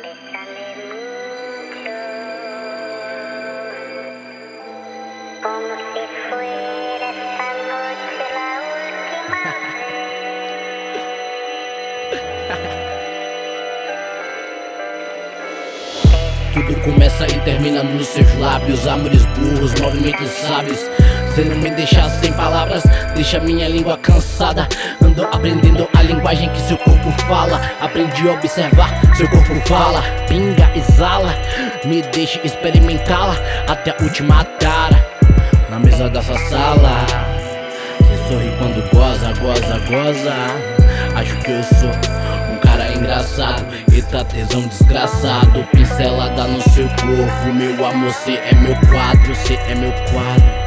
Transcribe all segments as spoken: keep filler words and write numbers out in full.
Bésame mucho, como si fuera esta noche la última vez. Tudo começa e termina nos seus lábios, amores burros, movimentos sábios. Você não me deixa sem palavras, deixa minha língua cansada. Ando aprendendo a linguagem que seu corpo fala. Aprendi a observar, seu corpo fala. Pinga, exala, me deixe experimentá-la até a última tara. Na mesa dessa sala, você sorri quando goza, goza, goza. Acho que eu sou um cara engraçado, eita tesão desgraçado. Pincelada no seu corpo, meu amor, cê é meu quadro, cê é meu quadro.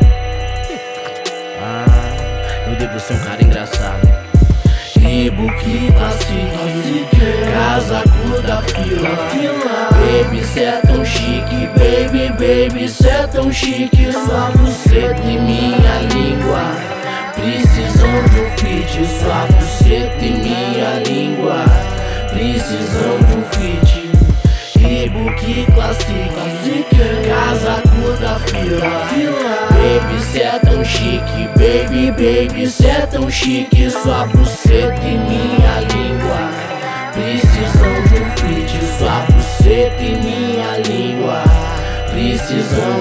Ah, eu devo ser um cara engraçado. Rebook classique, casaco da fila. Baby, cê é tão chique, baby, baby, cê é tão chique. Sua buceta e minha língua precisam de um feat. Sua buceta e minha língua precisam de um feat. Rebook classique, casaco da fila. Baby, cê é tão chique, baby, baby, cê é tão chique. Sua buceta e minha língua precisam de um feat. Sua buceta e minha língua precisam